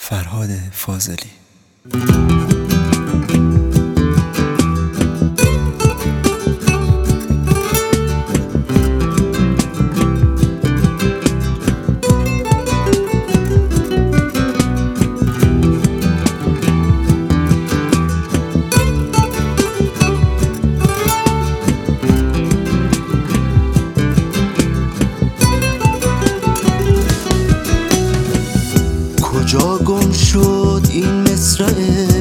فرهاد فاضلی. کجا گم شد این مصرع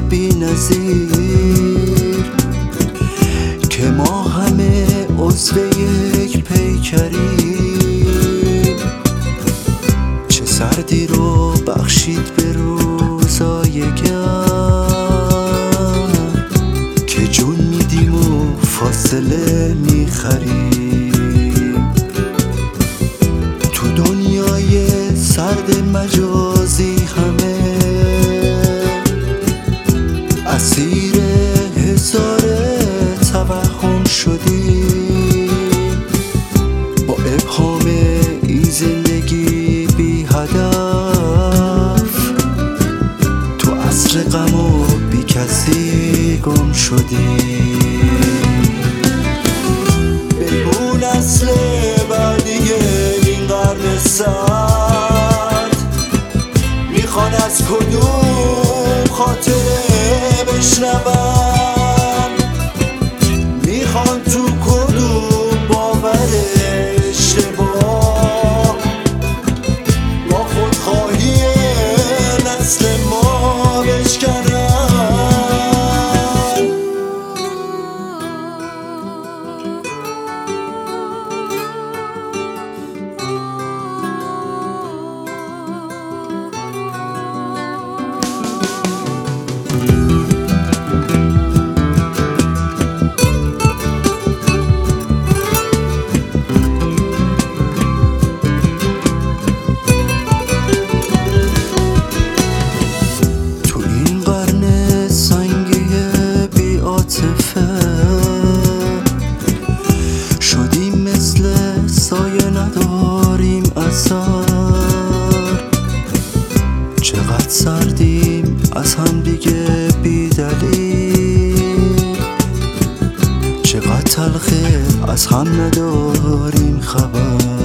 بی‌نظیر که ما همه عضو یک پیکریم؟ چه سردی رو بخشید به روزای گرم که جون میدیم و فاصله میخریم. تو دنیای سرد مجازی همه اسیر هزار توهم شدیم، با ابهام این زندگی بی هدف تو عصر غم و بی کسی گم شدیم. بگو نسل بعدی این قرن سرد میخوان از کدوم خاطره بشنون، میخوان تو کدوم باور اشتباه با خودخواهی نسل ما بشکنن. شدیم مثل سایه نداریم اثر، چقدر سردیم از هم دیگه بی دلیل، چقدر تلخه از هم نداریم خبر.